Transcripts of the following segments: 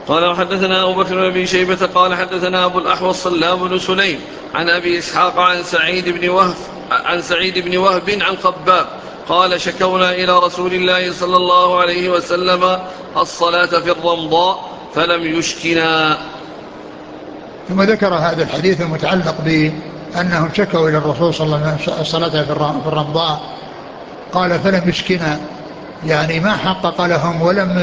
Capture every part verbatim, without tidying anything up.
قال وحدثنا أبو بكر بن أبي شيبة قال حدثنا أبو الأحوص سلام بن سليم عن أبي إسحاق عن سعيد بن وهب عن سعيد بن وهب عن خباب قال شكونا إلى رسول الله صلى الله عليه وسلم الصلاة في الرمضاء فلم يشكنا. ثم ذكر هذا الحديث المتعلق بأنهم شكوا إلى الرسول صلى الله عليه وسلم الصلاة في الرمضاء قال فلم يشكنا، يعني ما حقق لهم ولم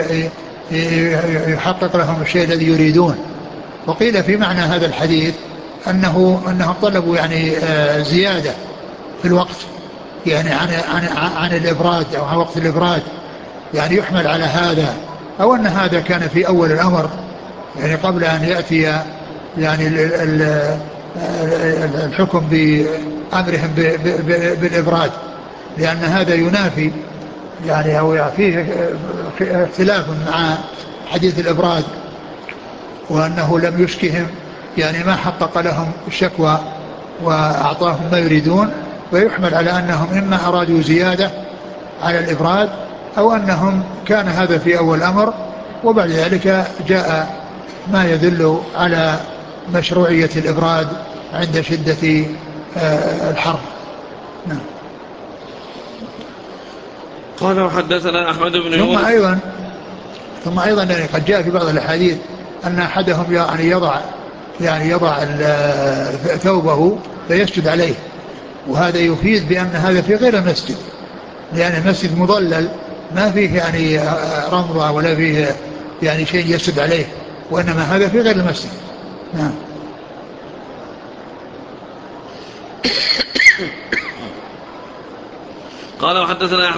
يحقق لهم الشيء الذي يريدون. وقيل في معنى هذا الحديث أنه أنهم طلبوا يعني زيادة في الوقت، يعني عن عن عن الإبراد أو عن وقت الإبراد، يعني يحمل على هذا، أو أن هذا كان في أول الأمر، يعني قبل أن يأتي يعني الحكم بأمرهم بالإبراد، لأن هذا ينافي يعني أو فيه اختلاف مع حديث الإبراد، وأنه لم يشكهم يعني ما حقق لهم الشكوى وأعطاهم ما يريدون، ويحمل على أنهم إما أرادوا زيادة على الإبراد أو أنهم كان هذا في أول الأمر، وبعد ذلك جاء ما يدل على مشروعية الإبراد عند شدة الحر. نعم. قال وحدثنا أحمد بن ثم يونس أيضا ثم أيضا يعني قد جاء في بعض الأحاديث أن أحدهم يعني يضع يعني يضع ثوبه فيسجد عليه، وهذا يفيد بأن هذا في غير المسجد، لأن المسجد مضلل ما فيه يعني رمضة ولا فيه يعني شيء يسجد عليه، وإنما هذا في غير المسجد. نعم. قال وحدثنا